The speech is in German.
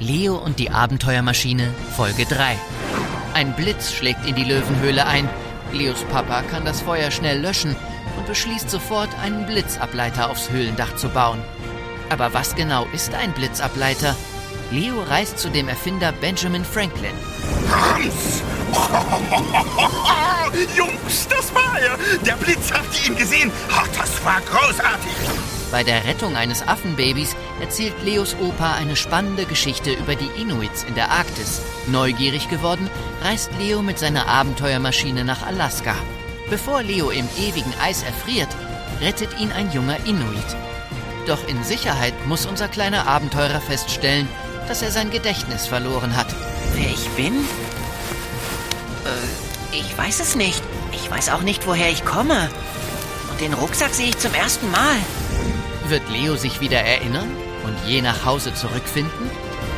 Leo und die Abenteuermaschine, Folge 3. Ein Blitz schlägt in die Löwenhöhle ein. Leos Papa kann das Feuer schnell löschen und beschließt sofort, einen Blitzableiter aufs Höhlendach zu bauen. Aber was genau ist ein Blitzableiter? Leo reist zu dem Erfinder Benjamin Franklin. Hans! Jungs, das war er! Der Blitz, habt ihr ihn gesehen? Ach, das war großartig! Bei der Rettung eines Affenbabys erzählt Leos Opa eine spannende Geschichte über die Inuits in der Arktis. Neugierig geworden, reist Leo mit seiner Abenteuermaschine nach Alaska. Bevor Leo im ewigen Eis erfriert, rettet ihn ein junger Inuit. Doch in Sicherheit muss unser kleiner Abenteurer feststellen, dass er sein Gedächtnis verloren hat. Wer ich bin? Ich weiß es nicht. Ich weiß auch nicht, woher ich komme. Und den Rucksack sehe ich zum ersten Mal. Wird Leo sich wieder erinnern und je nach Hause zurückfinden?